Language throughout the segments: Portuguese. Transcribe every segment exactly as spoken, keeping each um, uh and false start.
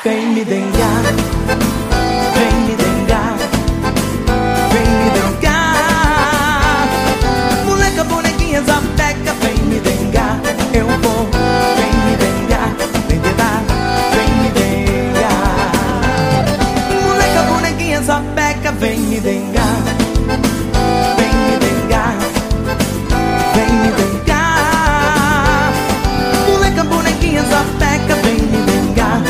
Vem me dengar, vem me dengar, vem me dengar. Moleca, bonequinha, zapeca, vem me dengar. Eu vou, vem me dengar, vem dengar, vem me dengar. Moleca, bonequinha, zapeca, vem me dengar. Vem me dengar, vem me dengar. Moleca, bonequinha, zapeca, vem me dengar.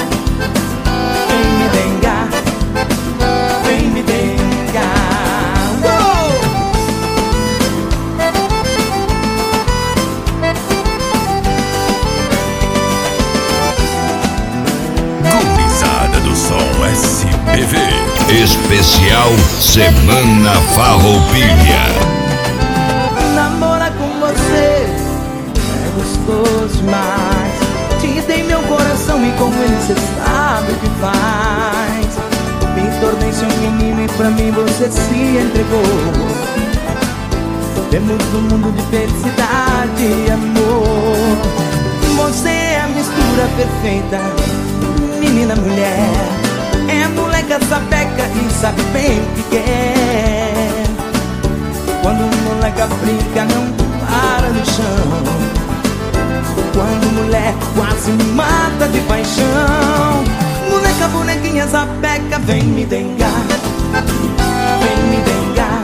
S P V Especial Semana Farroupilha. Namorar com você é gostoso demais. Te dei meu coração e com ele cê sabe o que faz. Me tornei seu menino e pra mim você se entregou. Temos um mundo de felicidade e amor. Você é a mistura perfeita, menina, mulher. É moleca, sapeca e sabe bem o que quer. Quando moleca brinca, não para no chão. Quando mulher quase me mata de paixão. Moleca, bonequinha, sapeca, vem me dengar. Vem me dengar,